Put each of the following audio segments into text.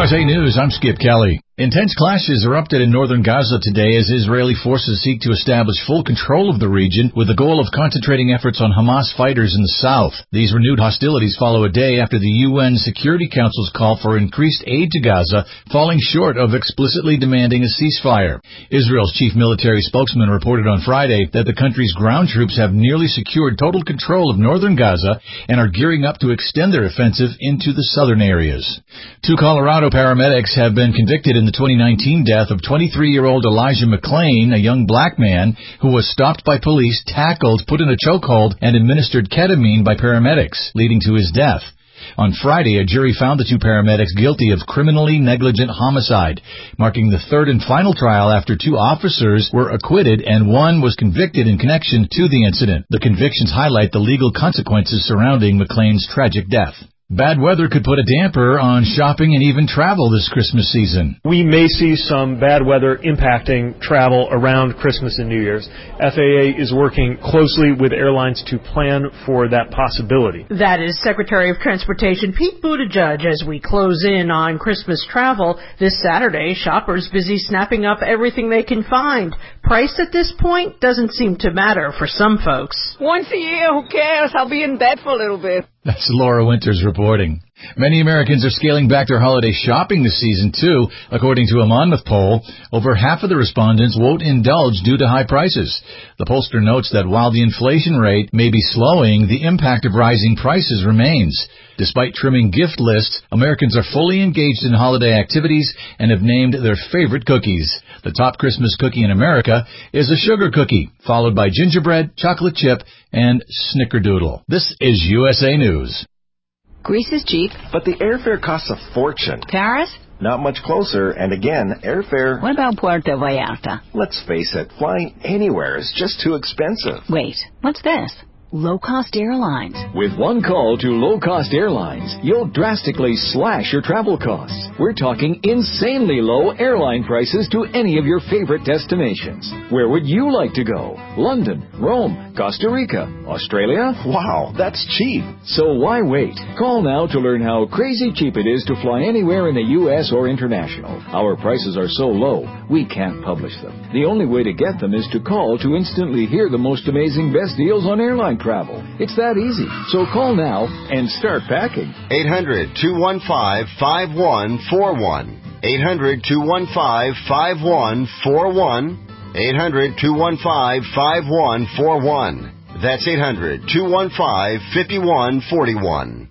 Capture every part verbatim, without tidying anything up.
S A News, I'm Skip Kelly. Intense clashes erupted in northern Gaza today as Israeli forces seek to establish full control of the region with the goal of concentrating efforts on Hamas fighters in the south. These renewed hostilities follow a day after the U N Security Council's call for increased aid to Gaza, falling short of explicitly demanding a ceasefire. Israel's chief military spokesman reported on Friday that the country's ground troops have nearly secured total control of northern Gaza and are gearing up to extend their offensive into the southern areas. Two Colorado paramedics have been convicted in the twenty nineteen death of twenty-three-year-old Elijah McClain, a young black man who was stopped by police, tackled, put in a chokehold, and administered ketamine by paramedics, leading to his death. On Friday, a jury found the two paramedics guilty of criminally negligent homicide, marking the third and final trial after two officers were acquitted and one was convicted in connection to the incident. The convictions highlight the legal consequences surrounding McClain's tragic death. Bad weather could put a damper on shopping and even travel this Christmas season. We may see some bad weather impacting travel around Christmas and New Year's. F A A is working closely with airlines to plan for that possibility. That is Secretary of Transportation Pete Buttigieg as we close in on Christmas travel. This Saturday, shoppers busy snapping up everything they can find. Price at this point doesn't seem to matter for some folks. Once a year, who cares? I'll be in bed for a little bit. That's Laura Winters reporting. Many Americans are scaling back their holiday shopping this season, too. According to a Monmouth poll, over half of the respondents won't indulge due to high prices. The pollster notes that while the inflation rate may be slowing, the impact of rising prices remains. Despite trimming gift lists, Americans are fully engaged in holiday activities and have named their favorite cookies. The top Christmas cookie in America is a sugar cookie, followed by gingerbread, chocolate chip, and snickerdoodle. This is U S A News. Greece is cheap. But the airfare costs a fortune. Paris? Not much closer, and again, airfare... What about Puerto Vallarta? Let's face it, flying anywhere is just too expensive. Wait, what's this? Low-cost airlines. With one call to low-cost airlines, you'll drastically slash your travel costs. We're talking insanely low airline prices to any of your favorite destinations. Where would you like to go? London, Rome, Costa Rica, Australia? Wow, that's cheap. So why wait? Call now to learn how crazy cheap it is to fly anywhere in the U S or international. Our prices are so low, we can't publish them. The only way to get them is to call to instantly hear the most amazing best deals on airline travel. It's that easy. So call now and start packing. eight hundred, two one five, five one four one. eight hundred, two one five, five one four one. eight hundred, two one five, five one four one. That's eight hundred, two one five, five one four one.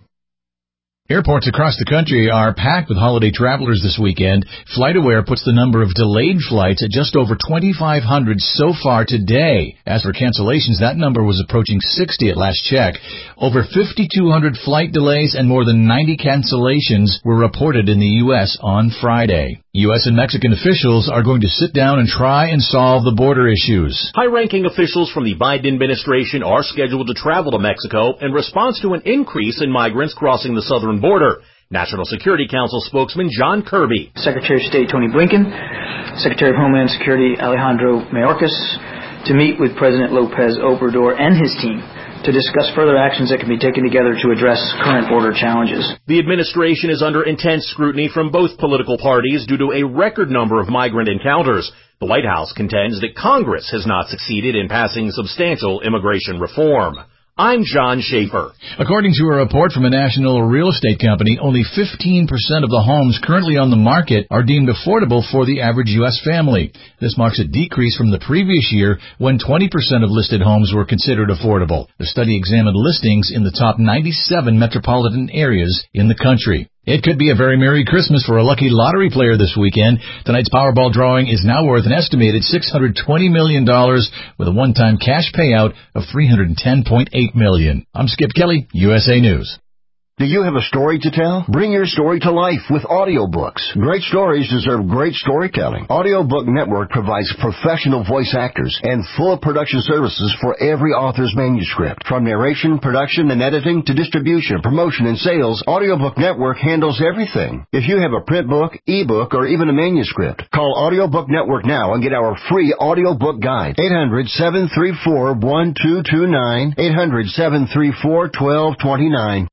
Airports across the country are packed with holiday travelers this weekend. FlightAware puts the number of delayed flights at just over twenty-five hundred so far today. As for cancellations, that number was approaching sixty at last check. Over fifty-two hundred flight delays and more than ninety cancellations were reported in the U S on Friday. U S and Mexican officials are going to sit down and try and solve the border issues. High-ranking officials from the Biden administration are scheduled to travel to Mexico in response to an increase in migrants crossing the southern border. National Security Council spokesman John Kirby. Secretary of State Tony Blinken, Secretary of Homeland Security Alejandro Mayorkas, to meet with President Lopez Obrador and his team to discuss further actions that can be taken together to address current border challenges. The administration is under intense scrutiny from both political parties due to a record number of migrant encounters. The White House contends that Congress has not succeeded in passing substantial immigration reform. I'm John Schaefer. According to a report from a national real estate company, only fifteen percent of the homes currently on the market are deemed affordable for the average U S family. This marks a decrease from the previous year when twenty percent of listed homes were considered affordable. The study examined listings in the top ninety-seven metropolitan areas in the country. It could be a very Merry Christmas for a lucky lottery player this weekend. Tonight's Powerball drawing is now worth an estimated six hundred twenty million dollars with a one-time cash payout of three hundred ten point eight million dollars. I'm Skip Kelly, U S A News. Do you have a story to tell? Bring your story to life with audiobooks. Great stories deserve great storytelling. Audiobook Network provides professional voice actors and full production services for every author's manuscript. From narration, production, and editing to distribution, promotion, and sales, Audiobook Network handles everything. If you have a print book, ebook, or even a manuscript, call Audiobook Network now and get our free audiobook guide. eight hundred, seven three four, one two two nine, eight hundred, seven three four, one two two nine.